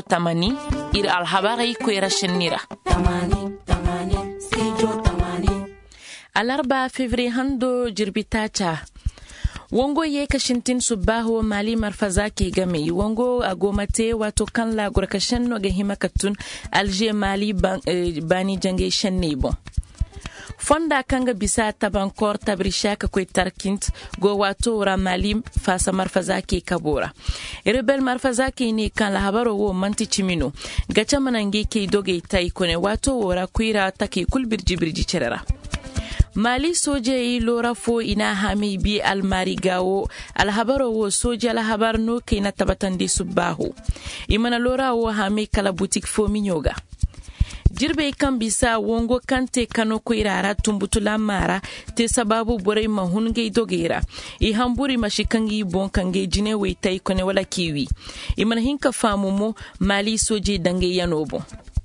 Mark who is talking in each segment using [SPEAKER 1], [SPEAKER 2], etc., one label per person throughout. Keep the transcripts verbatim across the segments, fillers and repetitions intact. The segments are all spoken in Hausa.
[SPEAKER 1] tamani ir alhabari ko irashinira tamani tamani studio tamani alarba fevrier hando jirbitacha wongo ye kashintin subahu mali marfazaki game wongo agomate wato kan la gurkashan no ga himakatun alje mali ban, eh, bani jange shannebo fonda kanga bisa tabankor tabrishaka ko tarkint go wato ra mali fasa marfazaki kabora rebel marfazaki ni kan la habaro wo manti chimino gacha manange ke doge tai kone wato wora kuira take kulbirji birji cerera mali soje yi lora fo ina hami bi almari gawo alhabaro wo soje alhabar no ke na tabatandi subahu imana lora wo hami kala boutique fo minyoga jirbe kan bisa wongo kante kano ko irara tumbutula mara te sababu bore mahunge dogera i hamburi mashikangi bon kange jine we tai kone wala kiwi imana hinka famu mo mali soje dange yanobo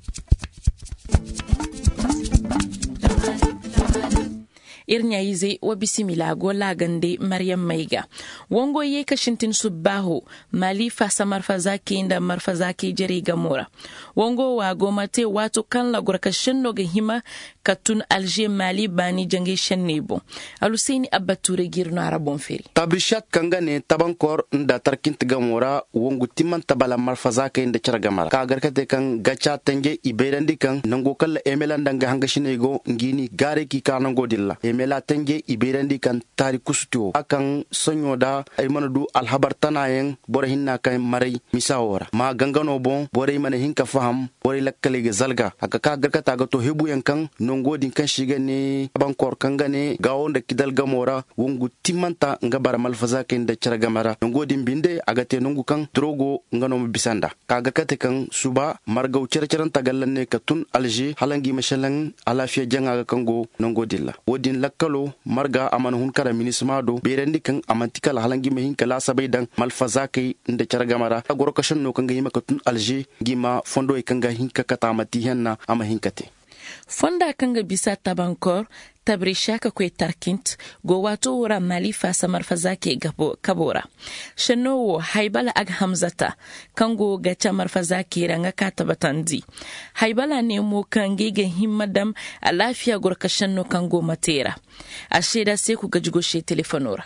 [SPEAKER 1] irnya yize wa bisimila go lagande maryam maiga wongo ye kashintin subahu mali fasa marfazaki inda marfazaki jeri gamora wongo wa gomate watu kan la gurkashin no hima katun alje mali bani jange shannebo alusaini abature girno arabon feri
[SPEAKER 2] tabrishat kangane tabankor nda tarkint gamora wongo timman tabala marfazaki inda chargamara ka garkate kan gacha tenge iberandi kan nango kala emelanda nga hangashinego ngini gare ki kanango dilla mela tenge iberandi kan tari kustuo akan sonyoda ay manadu alhabar tanayen bore hinna kan maray misawora ma gangano bon bore mana hinka faham bore lakkale ge zalga aka ka garkata ga to hebu yankan nongodin kan shiga ne bankor kangane gawonda kidal gamora wongu timanta ngabara malfaza ken da cara gamara nongodin binde agate nongu kan drogo ngano bisanda ka garkate kan suba margaw cerceran tagallanne katun alje halangi mashalan alafiya janga kango nongodilla wodin lakkalo marga aman hun kara minismado berendi kan amantikala halangi mehin kala sabaidan malfaza kai nda chargamara agoro kashan no kanga yima katun alje gima fondo e kanga hinka kata amati henna ama hinkate
[SPEAKER 1] fonda kanga bisa tabankor tabrishaka kwe tarkint go wato wura mali fasa marfazaki gabo kabora shanowo haibala ag hamzata kango gacha marfazaki ranga katabatandi haibala ne mo kange ga himmadam alafiya gurkashanno kango matera asheda sai ku gajigo she telefonora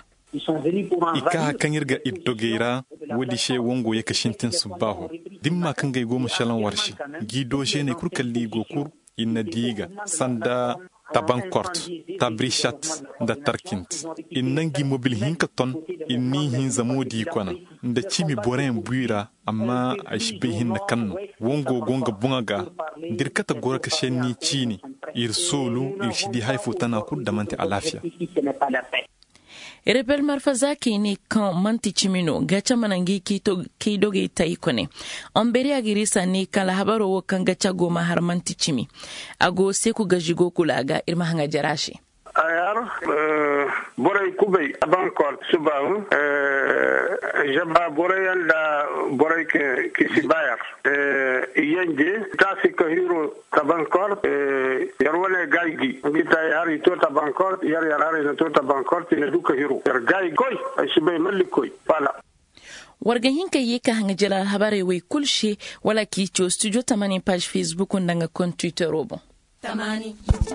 [SPEAKER 3] ika kanyirga iddogeira wadi she wongo ya kashintin subaho dimma kanga go mushalan warshi gido she ne kurkalli go kur inna diga sanda tabankort tabrishat da tarkint innangi mobil hinka ton inni hin zamodi kwana da chimi boren buira amma ashbe hin kan wongo gonga bunga dirkata gora ka shenni chini ir solu ir shidi haifu tana kudda manti alafiya rebel marfazaki ni kan manti chimino gacha manangi kito kidoge taikone ombere agirisa ni kala habaro wo kan gacha goma har manti chimi ago seku gajigo kulaga irma hanga jarashi
[SPEAKER 4] ayar boray kubay abankor subahu jaba boray da boray ke kisibayar yanje tasi ko hiro tabankor yarwane gaygi ngita yari to tabankor yar yarare to tabankor tine duka hiro yar gay koy asibay malikoy wala
[SPEAKER 1] warga hinka yeka hanga jala habare we kulshi wala kicho studio tamani page facebook ndanga kon twitter robo tamani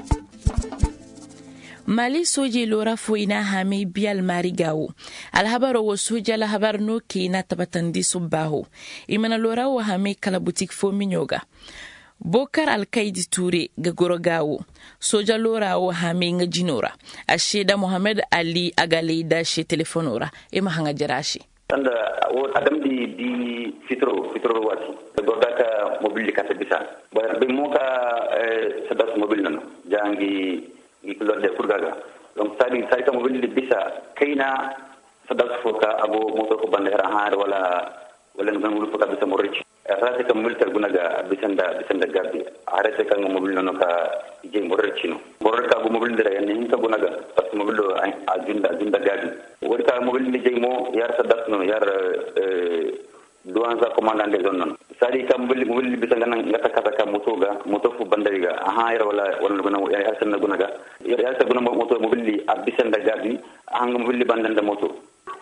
[SPEAKER 1] mali soje lora fo ina hame bial marigawo alhabaro wo soje alhabar no ke na tabatandi subaho imana lora wo hame kala boutique fo minyoga bokar alkaidi ture ga gorogawo soja lora wo hame nga jinora asheda mohammed ali agaleida she telefonora e mahanga jarashi
[SPEAKER 5] anda wo adam di di fitro fitro wati gordaka mobile kata bisa ba be moka sadat mobile nano jangi iklo de kurgaga donc sadi sai ta mobile bisa kaina sadat foka abo moto ko bandera har wala wala ngam foka bisa morich rase kam multer gunaga bisanda bisanda gabi arate kan mobile no ka je morich no borka go mobile dere en hinka gunaga parce que mobile ajunda ajunda gabi wori mobile ni je mo yar sadat no yar douane sa commandant de zone non sadi kam mobile mobile bisanga ngata kata ka moto ga moto fu bandariga aha yar wala wala guna yar sanna gunaga yar sa guna moto mobile abisanda gabi hanga mobile bandanda moto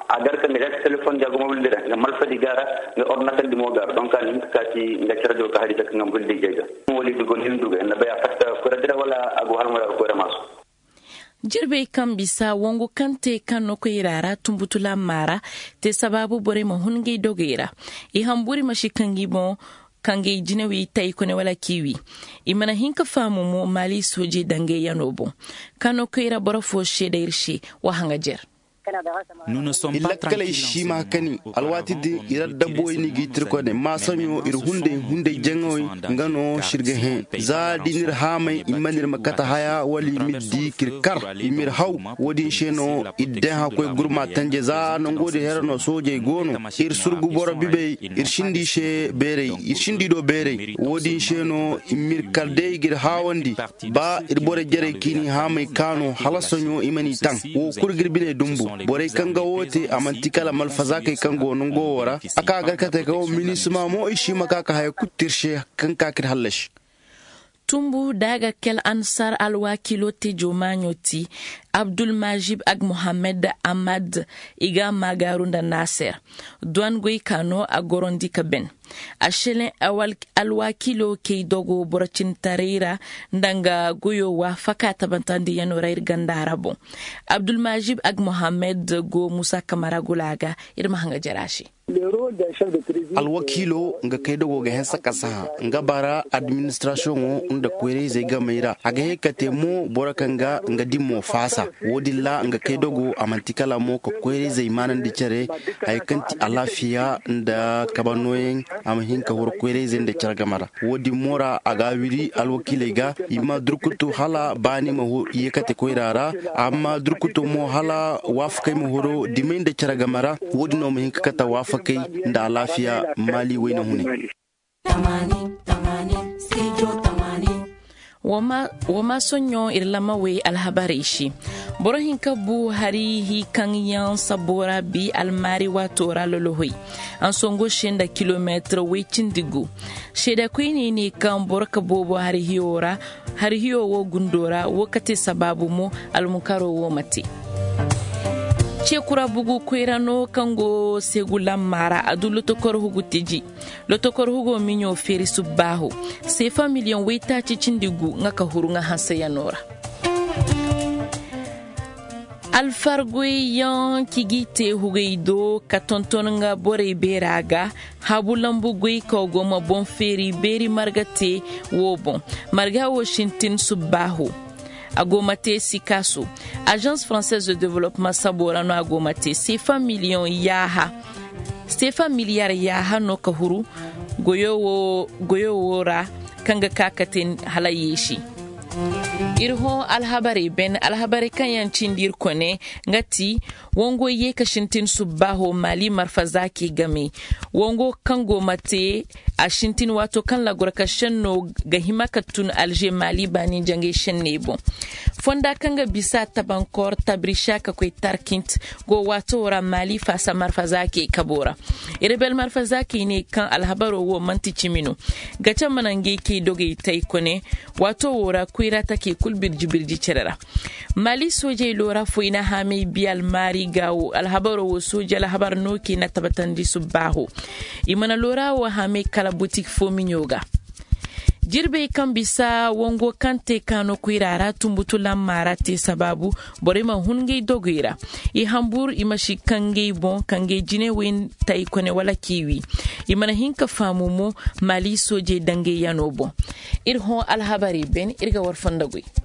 [SPEAKER 5] agar kan ga telephone jago mobil dira nga malfa di gara nga ordinateur di mo gar donc kan ka ci nga ci radio ka hadi tak ngam bulde jeyga woli dugo hindu na baya fatta ko dira wala abu halmala ko ramasu
[SPEAKER 1] jirbe kan bisa wongo kante kan no koirara tumbutula mara te sababu bore mo hunge dogera i hamburi mashikangi mo kange jinewi tai kone wala kiwi imana hinka famu mo mali soje dange yanobo kano koira bora fo sheda irshi wa hangajer
[SPEAKER 2] Nous ne sommes pas tranquilles. Shima kani alwati di ira dabbo ini gitir ko ne masanyo ir hunde hunde jengoy ngano shirge hen za dinir hamay imanir makata haya wali middi kirkar imir haw wodi sheno idde ha koy gurma tanje za no ngode herno soje gono ir surgu boro bibe ir shindi she bere ir shindi do bere wodi sheno imir kalde gir hawandi ba ir bore jere kini hamay kano halasonyo imani tan wo kurgir bine dumbu bore kanga wote amantikala malfaza kai kango nungo wara aka garkata ko minisma mo ishi maka ka hay kutirshe kanka kir halash
[SPEAKER 1] tumbu daga kel ansar alwakilo te jomanyoti Abdul Majib ag Mohamed Ahmad iga magarunda Nasser douan goy kano agorondi kaben ashele awal alwakilo ke dogo boracin tarira ndanga goyo wa fakata bantandi yano rair gandarabo Abdul Majib ag Mohamed go Musa Kamara gulaga irma hanga jarashi
[SPEAKER 2] alwakilo nga kai dogo ga hensa kasa nga bara administration unda kwere zai ga maira aga hekate mo borakanga nga dimo fasa wodilla nga kai dogo amantikala mo ko kwere zai manan dicere ay kanti alafiya nda kabanoyen am hinka hor kwere zai nda chargamara wodi mora aga wiri alwakile ga ima durkutu hala bani mo yekate koirara amma durkutu mo hala wafkai mo horo dimende chargamara wodi no mo hinka kata wafakai nda lafiya mali wayna hune
[SPEAKER 1] wama wama sonyo irlama we alhabarishi borohin kabu hari hi kan yan sabora bi almari watora lolohoi an songo shenda kilometre we cindigu sheda kwini ni kan borka bobo hari hiora hari hiyo wo gundora wakati sababu mo almunkaro wo mati Chekura bugu kwirano kango segula mara adu lotokor hugu tiji lotokor hugo minyo feri subahu sefa million weta chichindigu ngaka hurunga hansa yanora alfargwe yan kigite hugeido katontonga bore beraga habulambu gwe kogo ma bon feri beri margate wobon marga Washington subahu agomate sikasu Agence Française de Développement saborano agomate sefa million yaha sefa miliyar yaha no kahuru goyo goyo wora kanga kakatin halayeshi irho alhabari ben alhabari kan yancindir kone ngati wongo ye kashintin subaho mali marfazaki game wongo kango mate ashintin wato kan lagurka shanno ga himakatun alje mali bani jange shennebo fonda kanga bisa tabankor tabrisha ka koy tarkint go wato ora mali fasa marfazaki kabora irebel marfazaki ne kan alhabaro wo manti chimino gacha manange ke doge tay kone wato ora kuira take kulbirji birji cerera mali soje lora foina hame bial mari gawo alhabaro wo soje alhabar noki na tabatandi subaho imana lora wo hame kala boutique fo minyoga jirbe kan bisa wongo kante kano kuirara tumbutula marate sababu borema hunge dogira i hambur imashi kange bon kange jine wen tai kone wala kiwi imana hinka famumo mali soje dange yanobo irho alhabari ben irga warfandagui